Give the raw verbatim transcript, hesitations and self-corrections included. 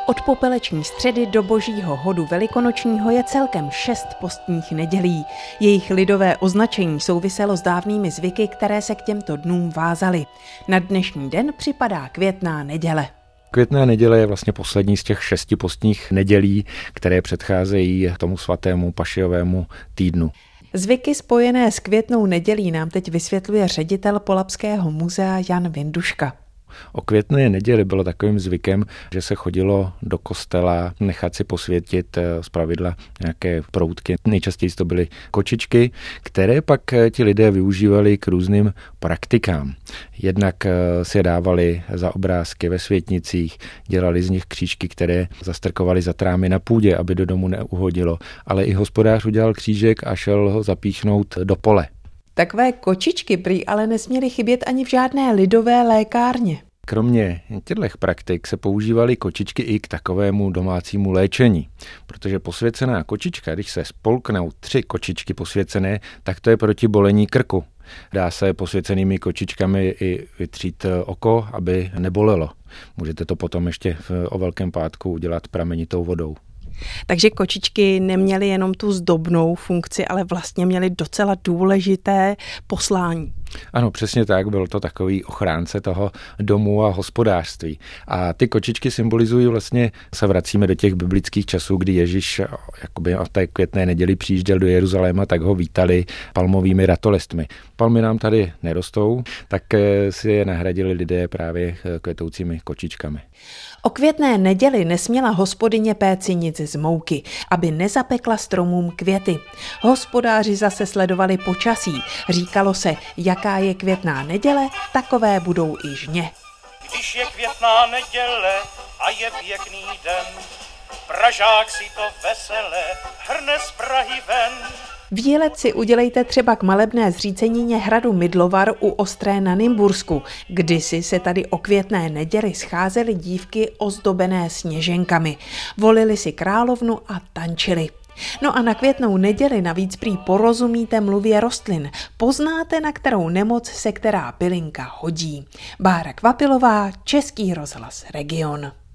Od popeleční středy do božího hodu velikonočního je celkem šest postních nedělí. Jejich lidové označení souviselo s dávnými zvyky, které se k těmto dnům vázaly. Na dnešní den připadá Květná neděle. Květná neděle je vlastně poslední z těch šesti postních nedělí, které předcházejí tomu svatému pašiovému týdnu. Zvyky spojené s Květnou nedělí nám teď vysvětluje ředitel Polabského muzea Jan Vinduška. O Květné neděli bylo takovým zvykem, že se chodilo do kostela nechat si posvětit zpravidla nějaké proutky. Nejčastěji to byly kočičky, které pak ti lidé využívali k různým praktikám. Jednak si je dávali za obrázky ve světnicích, dělali z nich křížky, které zastrkovali za trámy na půdě, aby do domu neuhodilo, ale i hospodář udělal křížek a šel ho zapíchnout do pole. Takové kočičky prý ale nesměly chybět ani v žádné lidové lékárně. Kromě těchto praktik se používaly kočičky i k takovému domácímu léčení, protože posvěcená kočička, když se spolknou tři kočičky posvěcené, tak to je proti bolení krku. Dá se posvěcenými kočičkami i vytřít oko, aby nebolelo. Můžete to potom ještě o Velkém pátku udělat pramenitou vodou. Takže kočičky neměly jenom tu zdobnou funkci, ale vlastně měly docela důležité poslání. Ano, přesně tak, byl to takový ochránce toho domu a hospodářství. A ty kočičky symbolizují vlastně, se vracíme do těch biblických časů, kdy Ježíš jakoby o té Květné neděli přijížděl do Jeruzaléma, tak ho vítali palmovými ratolestmi. Palmy nám tady nerostou, tak si je nahradili lidé právě kvetoucími kočičkami. O Květné neděli nesměla hospodyně péci nic z mouky, aby nezapekla stromům květy. Hospodáři zase sledovali počasí. Říkalo se, jaká je Květná neděle, takové budou i žně. Když je Květná neděle a je pěkný den, Pražák si to vesele hrne z Prahy ven. Výlet si udělejte třeba k malebné zřícenině hradu Midlovar u Ostré na Nymbursku. Kdysi se tady o Květné neděli scházely dívky ozdobené sněženkami. Volili si královnu a tančili. No a na Květnou neděli navíc prý porozumíte mluvě rostlin. Poznáte, na kterou nemoc se která bylinka hodí. Bára Kvapilová, Český rozhlas Region.